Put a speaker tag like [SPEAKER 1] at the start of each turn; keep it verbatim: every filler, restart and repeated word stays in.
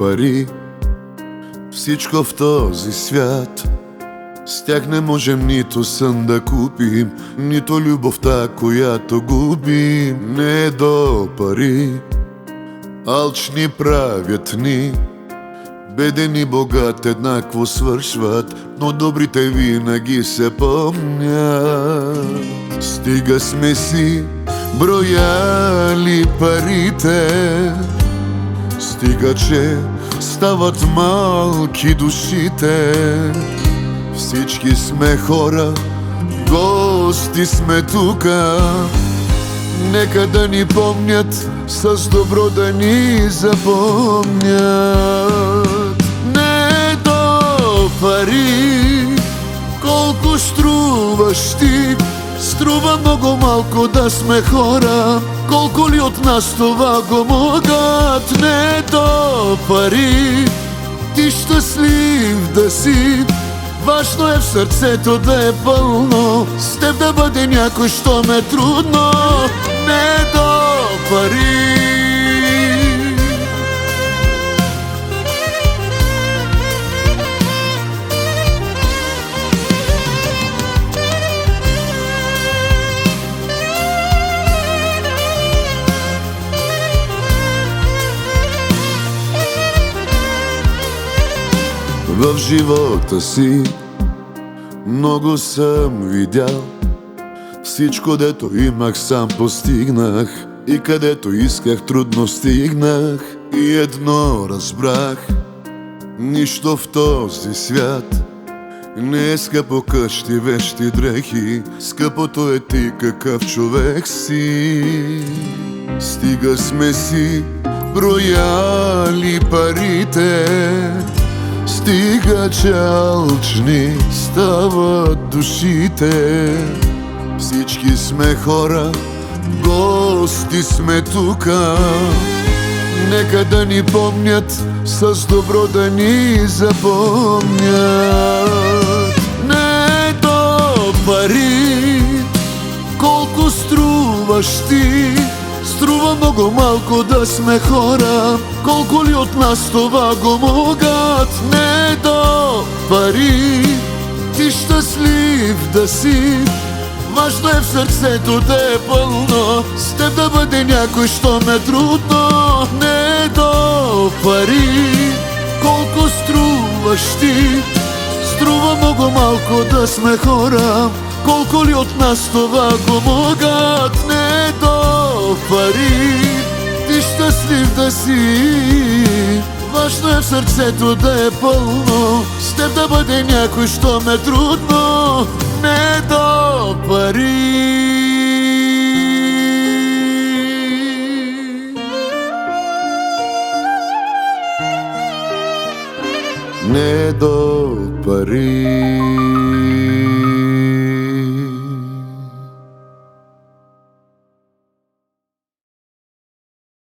[SPEAKER 1] пари, всичко в този свят. С тях не можем нито сън да купим, нито любовта, която губим. Не до пари, алчни правят ни, беден и богат еднакво свършват, но добрите винаги се помнят. Стига сме си брояли парите, стига че стават малки душите. Всички сме хора, гости сме тука, нека да ни помнят, с добро да ни запомнят. Не до пари, колко струваш ти, струва много малко да сме хора. Колко ли от нас това го могат? Не до пари, ти щастлив да си, важно е в сърцето да е пълно, с теб да бъде някой, що ме трудно. Не до пари. В живота си много съм видял, всичко дето имах сам постигнах, и където исках трудно стигнах. И едно разбрах, нищо в този свят не е скъпо, къщи, вещи, дрехи. Скъпото е ти какъв човек си. Стига сме си брояли парите, стига че алчни стават душите. Всички сме хора, гости сме тука, нека да ни помнят, с добро да ни запомнят. Не до пари, колко струваш ти, струва много малко да сме хора. Колко ли от нас това го могат? Не до пари, ти щастлив да си, важно е в сърцето да е пълно, с теб да бъде някой, що ме трудно. Не до пари, колко струваш ти, струва много малко да сме хора. Колко ли от нас това го могат? Не до пари, ти щастлив да си, важно е в сърцето да е пълно, с теб да бъде някой, що ме трудно. Не до пари. Не до пари.